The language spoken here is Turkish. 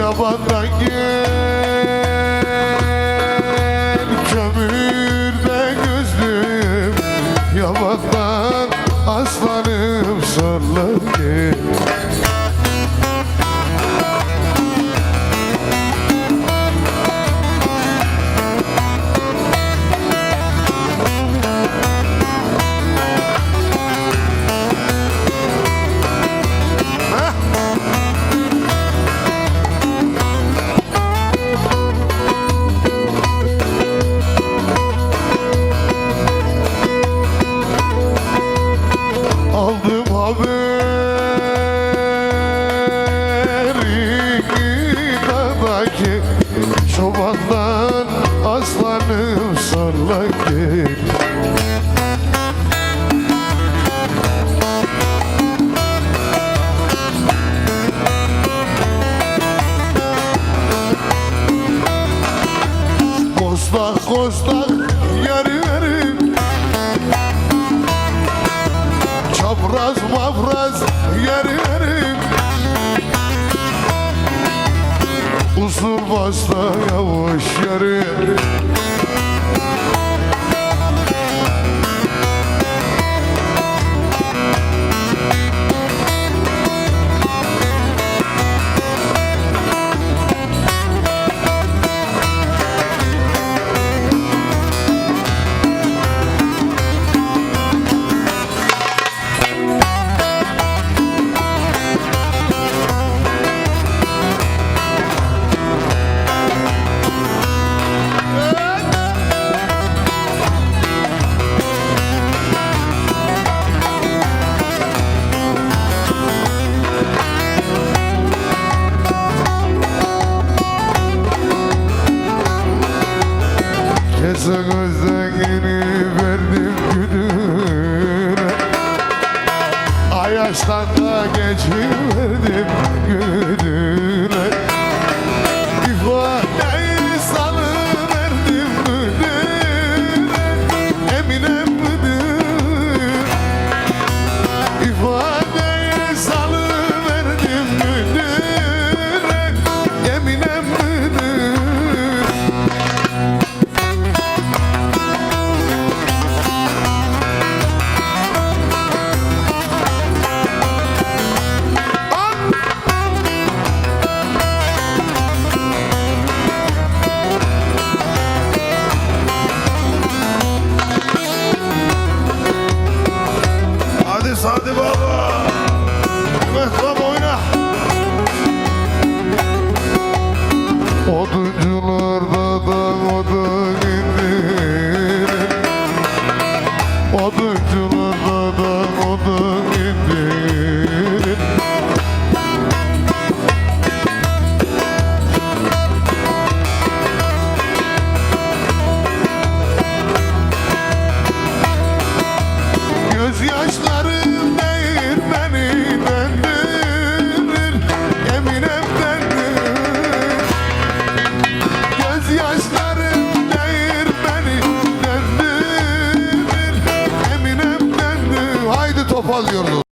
Yabandan gel, kömürde gözlüm. Yabandan aslanım sarla gel. Aldım haberi dağdaki çobandan, aslanım sarla gel. Kostak kostak yarı verin, çapraz mafraz yarı verin. Usul basta yavaş yarı. Kese gözlerini verdim gününe, Ayaş'tan da geçiverdim gününe. İfadeyi salıverdim gününe, Eminem müdür. İfadeyi salıverdim gününe, Eminem müdür. Hadi baba, Mehmet oyna. Oduncularda da odun indirin, oduncularda da odun indirin. Gözyaşları topal yurdu.